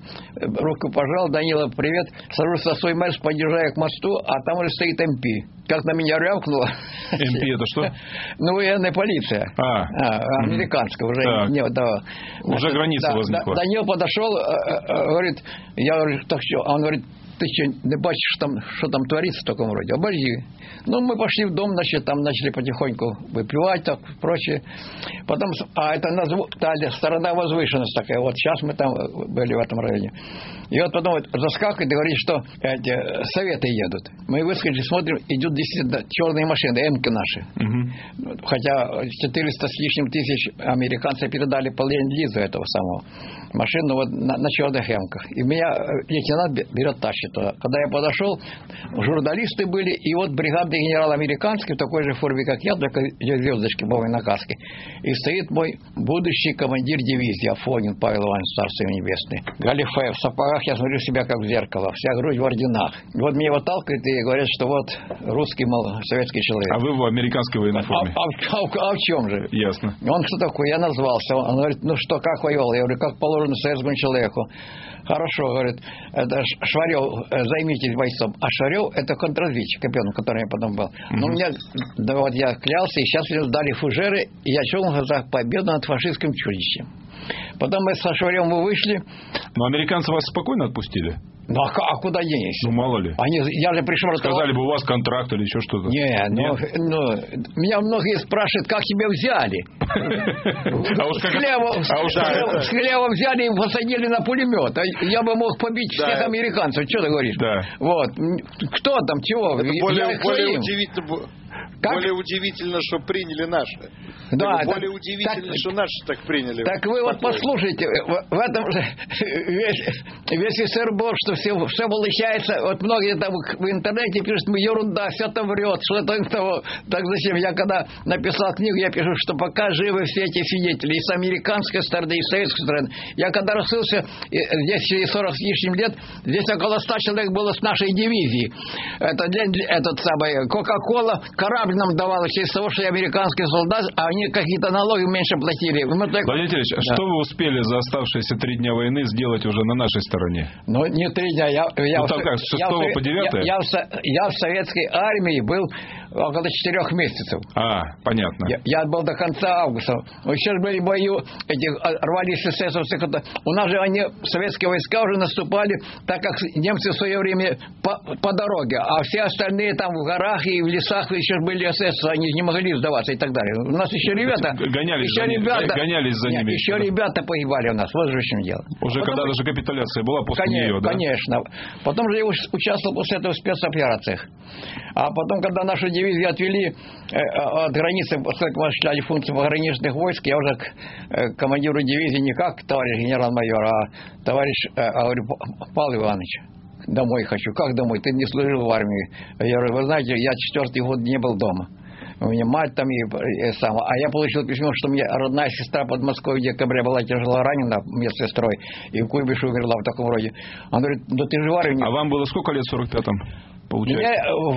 руку пожал, Данила, привет, сажусь со свой Мерс, подъезжаю к мосту, а там уже стоит эм пи. Как на меня рявкнуло. эм пи это что? Ну, военная полиция. А. а американская. Уже, не, да. Уже граница да, возникла. Данил подошел, говорит, я говорю, так что? А он говорит, ты что, не бачишь, там, что там творится в таком роде? Обожди. Ну, мы пошли в дом, значит, там начали потихоньку выпивать, так, прочее. Потом, а это назв... та сторона возвышенность такая, вот сейчас мы там были в этом районе. И вот потом вот заскакивает и говорит, что эти советы едут. Мы выскочили, смотрим, идут действительно черные машины, эмки наши. Угу. Хотя четыреста с лишним тысяч американцы передали по ленд-лизу этого самого машину вот на, на черных эмках. И меня лейтенант берет, тащит туда. Когда я подошел, журналисты были, и вот бригадный генерал американский в такой же форме, как я, только звездочки бовой на каске. И стоит мой будущий командир дивизии Афонин Павел Иванович, Царство Небесное. Галифе, в сапогах, я смотрю себя как в зеркало, вся грудь в орденах. И вот меня его толкают и говорят, что вот русский, мол, советский человек. А вы в американской военной форме? А, а, а, а в чем же? Ясно. Он что такое? Я назвался. Он говорит, ну что, как воевал? Я говорю, как положено советскому человеку. Хорошо, говорит, это Шварев, займитесь бойцом. А Шварев это контрразведчик, капитан, который я потом был. Mm-hmm. Ну, мне, да вот я клялся, и сейчас мне дали фужеры, и я чел за победу над фашистским чудищем. Потом мы со Шваревым мы вышли. Но американцы вас спокойно отпустили? Ну, а, а куда денешься? Ну, мало ли. Они, я же пришел... Сказали бы, у вас контракт или еще что-то. Не, ну, ну, меня многие спрашивают, как тебя взяли. С хлева взяли и посадили на пулемет. Я бы мог побить всех американцев. Что ты говоришь? Вот. Кто там, чего? Более удивительно... Как? Более удивительно, что приняли наши. Да, так, более так, удивительно, так, что наши так приняли. Так вы вот послушайте, в, в этом же весь, весь СРБ, что все, все получается, вот многие там в интернете пишут, ерунда, все это врет, что это того. Так зачем? Я когда написал книгу, я пишу, что пока живы все эти свидетели, и с американской стороны, и с советской стороны. Я когда рассылся, здесь через сорок с лишним лет, здесь около ста человек было с нашей дивизии. Это этот самый Кока-Кола, корабль нам давал через того, что я американский солдат, а они какие-то налоги меньше платили. Так... Владимир Ильич, да. Что вы успели за оставшиеся три дня войны сделать уже на нашей стороне? Ну, не три дня. Я, я, ну, так как, с шестого по девятое? Я, я, я, я в советской армии был около четырех месяцев. А, понятно. Я, я был до конца августа. Вот сейчас были бои, эти, рвались эсэсовцы. У нас же они, советские войска уже наступали, так как немцы в свое время по, по дороге, а все остальные там в горах и в лесах еще были эсэсовцы, они не могли сдаваться и так далее. У нас еще ребята... Гонялись, еще за, ребята, гонялись за нет, ними. Еще ребята погибали у нас. Вот же в чем дело. Уже Потом, когда даже капитуляция была после конечно, нее, да? Конечно. Потом же я участвовал после этого в спецоперациях. А потом, когда нашу дивизию отвели э, от границы, поскольку мы осуществляли функции пограничных войск, я уже к э, командиру дивизии не как товарищ генерал-майор, а товарищ, э, а говорю, Павел Иванович, домой хочу. Как домой? Ты не служил в армии. Я говорю, вы знаете, я четвертый год не был дома. У меня мать там и, и сама. А я получил письмо, что у меня родная сестра под Москвой в декабре была тяжело ранена медсестрой и в Куйбышеве умерла в таком роде. Он говорит, да ты же в армии. А вам было сколько лет в сорок пятом? Получается?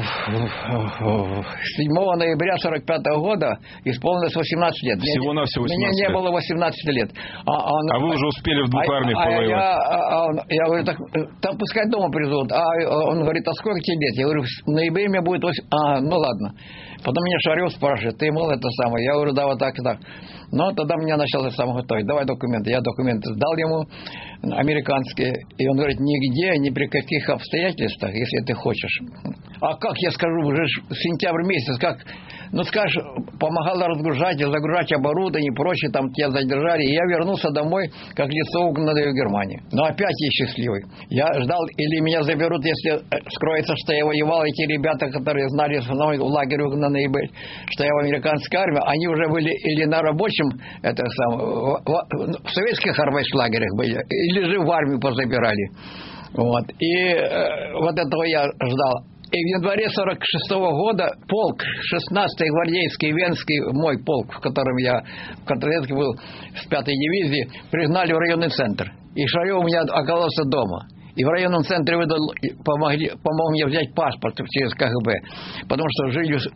Мне седьмого ноября сорок пятого года исполнилось восемнадцать лет. Всего-навсего восемнадцать Мне лет. не было восемнадцати лет. А, а, он, а вы уже успели в двух а, армиях а, повоевать. Я, а, он, я говорю, так, там пускай дома призовут. А он говорит, а сколько тебе лет? Я говорю, в ноябре мне будет восемь. А, ну ладно. Потом меня Шварев спрашивает, ты, мол, это самое. Я говорю, да, вот так и так. Но тогда меня начал сам готовить. Давай документы. Я документы сдал ему, американские. И он говорит, нигде, ни при каких обстоятельствах, если ты хочешь. А как я скажу, уже сентябрь месяц, как, ну скажешь, помогал разгружать и загружать оборудование и прочее, там тебя задержали. И я вернулся домой, как лицо угнанное в Германии. Но опять я счастливый. Я ждал, или меня заберут, если скроется, что я воевал. Эти ребята, которые знали, что в лагере угнанные были, что я в американской армии, они уже были или на рабочем, это сам, в, в, в советских армейских лагерях были, или же в армию позабирали. Вот. И э, вот этого я ждал. И в январе сорок шестого года полк, шестнадцатый гвардейский Венский, мой полк, в котором я в контрразведке был, с пятой дивизии, пригнали в районный центр. И Шварев у меня оказался дома. И в районном центре выдал, помогли, помог мне взять паспорт через КГБ. Потому что жили в,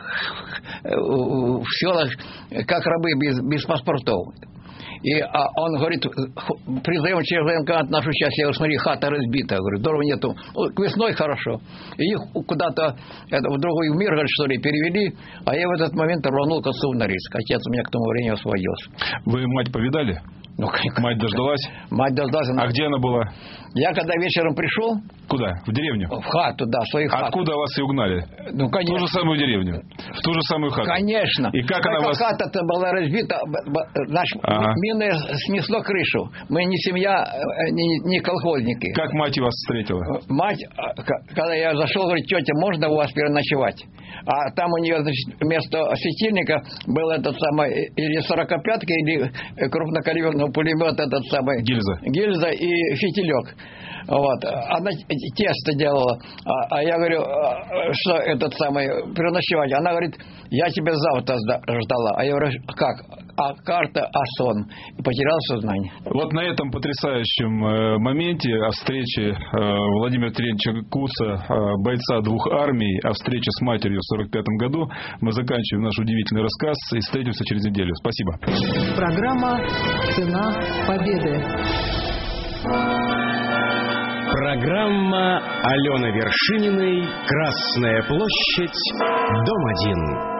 в, в селах как рабы без, без паспортов. И а он говорит, призовем через военкомат нашу часть. Я говорю, смотри, хата разбита. Я говорю, дорого нету. К весной хорошо. И их куда-то это, в другой мир, говорит, что ли, перевели. А я в этот момент рванул к отцу в Норильск. Отец у меня к тому времени освободился. Вы мать повидали? Ну, как, Мать дождалась? Мать дождалась. А где она была? Я когда вечером пришел... Куда? В деревню? В хату, да, в свою хату. Откуда вас и угнали? Ну, конечно. В ту же самую деревню? В ту же самую хату? Конечно. И как Только она вас... хата-то была разбита, значит, ага. миной снесло крышу. Мы не семья, не, не колхозники. Как мать вас встретила? Мать, когда я зашел, говорит, тетя, можно у вас переночевать? А там у нее, значит, вместо светильника был этот самый, или сорокопятка, или крупнокалиберный пулемет, этот самый... Гильза. Гильза и фитилек. Вот. Она тесто делала. А, а я говорю, что этот самый, переночевать. Она говорит, я тебя завтра ждала. А я говорю, как? А карта, а сон. И потерял сознание. Вот на этом потрясающем э, моменте о встрече э, Владимира Терентьевича Куца, э, бойца двух армий, о встрече с матерью в сорок пятом году, мы заканчиваем наш удивительный рассказ и встретимся через неделю. Спасибо. Программа «Цена победы». Программа Алены Вершининой «Красная площадь. Дом один».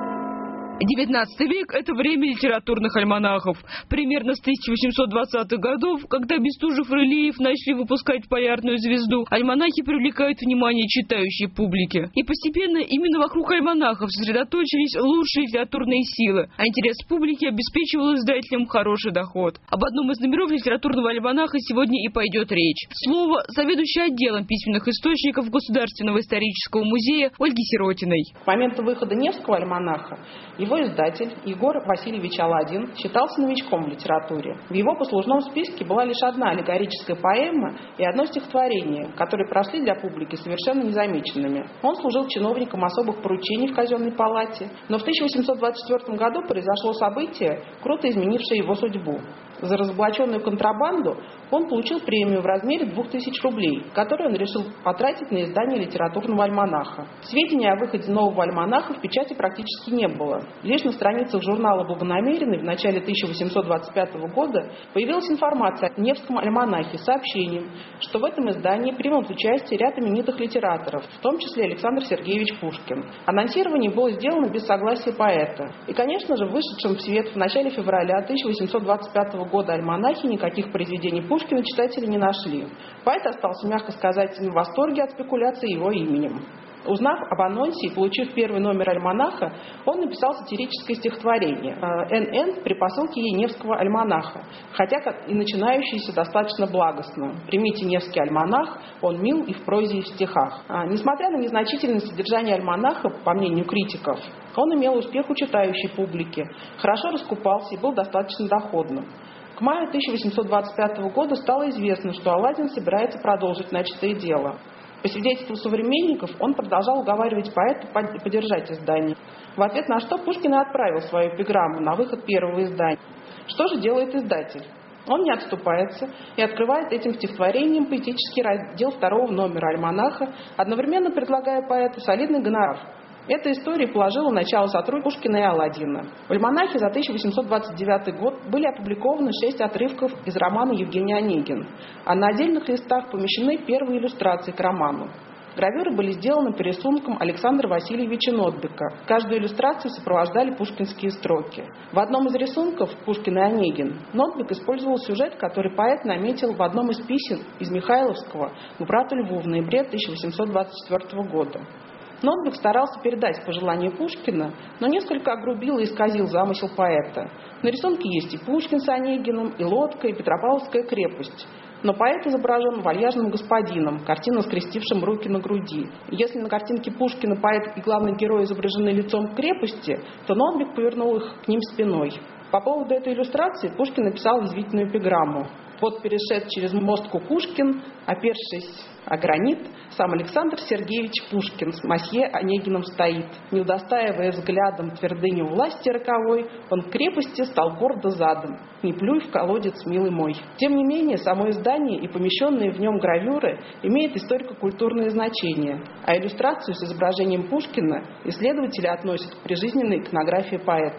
девятнадцатый век – это время литературных альманахов. Примерно с тысяча восемьсот двадцатых годов, когда Бестужев и Рылеев начали выпускать «Полярную звезду», альманахи привлекают внимание читающей публики. И постепенно именно вокруг альманахов сосредоточились лучшие литературные силы, а интерес публики обеспечивал издателям хороший доход. Об одном из номеров литературного альманаха сегодня и пойдет речь. Слово заведующей отделом письменных источников Государственного исторического музея Ольги Сиротиной. К моменту выхода Невского альманаха его издатель Егор Васильевич Аладдин считался новичком в литературе. В его послужном списке была лишь одна аллегорическая поэма и одно стихотворение, которые прошли для публики совершенно незамеченными. Он служил чиновником особых поручений в казенной палате, но в тысяча восемьсот двадцать четвёртом году произошло событие, круто изменившее его судьбу. За разоблаченную контрабанду он получил премию в размере двух тысяч рублей, которую он решил потратить на издание литературного альманаха. Сведений о выходе нового альманаха в печати практически не было. Лишь на страницах журнала «Благонамеренный» в начале тысяча восемьсот двадцать пятого года появилась информация о Невском альманахе с сообщением, что в этом издании примут участие ряд именитых литераторов, в том числе Александр Сергеевич Пушкин. Анонсирование было сделано без согласия поэта. И, конечно же, в вышедшем в свет в начале февраля тысяча восемьсот двадцать пятого года альманахе никаких произведений Пушкина читатели не нашли. Поэт остался, мягко сказать, в восторге от спекуляции его именем. Узнав об анонсе и получив первый номер альманаха, он написал сатирическое стихотворение «эн эн» при посылке ей Невского альманаха, хотя и начинающееся достаточно благостно. «Примите Невский альманах, он мил и в прозе, и в стихах». А, несмотря на незначительное содержание альманаха, по мнению критиков, он имел успех у читающей публики, хорошо раскупался и был достаточно доходным. К маю тысяча восемьсот двадцать пятого года стало известно, что Аладдин собирается продолжить начатое дело. По свидетельству современников, он продолжал уговаривать поэта поддержать издание. В ответ на что Пушкин и отправил свою эпиграмму на выход первого издания. Что же делает издатель? Он не отступается и открывает этим стихотворением поэтический раздел второго номера альманаха, одновременно предлагая поэту солидный гонорар. Эта история положила начало сотрудничеству Пушкина и Аладдина. В альманахе за тысяча восемьсот двадцать девятый год были опубликованы шесть отрывков из романа «Евгений Онегин», а на отдельных листах помещены первые иллюстрации к роману. Гравюры были сделаны по рисункам Александра Васильевича Нотбека. Каждую иллюстрацию сопровождали пушкинские строки. В одном из рисунков «Пушкин и Онегин» Нотбек использовал сюжет, который поэт наметил в одном из писем из Михайловского к брату Льву в ноябре тысяча восемьсот двадцать четвёртого года. Нотбек старался передать пожелания Пушкина, но несколько огрубил и исказил замысел поэта. На рисунке есть и Пушкин с Онегиным, и лодка, и Петропавловская крепость. Но поэт изображен вальяжным господином, картина скрестившим руки на груди. И если на картинке Пушкина поэт и главный герой изображены лицом к крепости, то Нотбек повернул их к ним спиной. По поводу этой иллюстрации Пушкин написал язвительную эпиграмму. Вот перешед через мост Кукушкин, опершись о гранит, сам Александр Сергеевич Пушкин с мосье Онегиным стоит. Не удостаивая взглядом твердыню власти роковой, он к крепости стал гордо задом. Не плюй в колодец, милый мой. Тем не менее, само издание и помещенные в нем гравюры имеют историко-культурное значение, а иллюстрацию с изображением Пушкина исследователи относят к прижизненной иконографии поэта.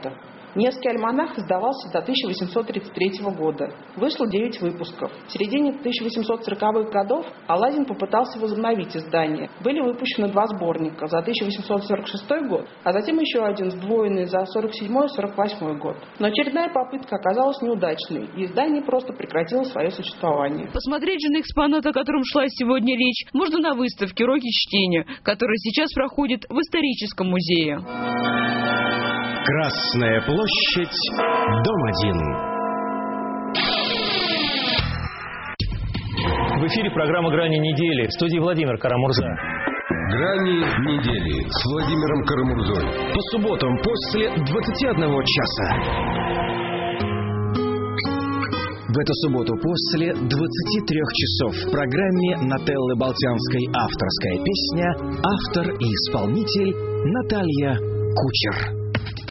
Невский альманах издавался до тысяча восемьсот тридцать третьего года. Вышло девять выпусков. В середине тысяча восемьсот сороковых годов Аладдин попытался возобновить издание. Были выпущены два сборника за тысяча восемьсот сорок шестой год, а затем еще один сдвоенный за сорок седьмой — сорок восьмой год. Но очередная попытка оказалась неудачной, и издание просто прекратило свое существование. Посмотреть же на экспонат, о котором шла сегодня речь, можно на выставке «Уроки чтения», которая сейчас проходит в историческом музее. Красная площадь, дом один. В эфире программа «Грани недели». В студии Владимир Карамурза. Грани недели с Владимиром Карамурзой. По субботам после двадцати одного часа. В эту субботу после двадцати трёх часов в программе Нателлы Болтянской авторская песня, автор и исполнитель Наталья Кучер.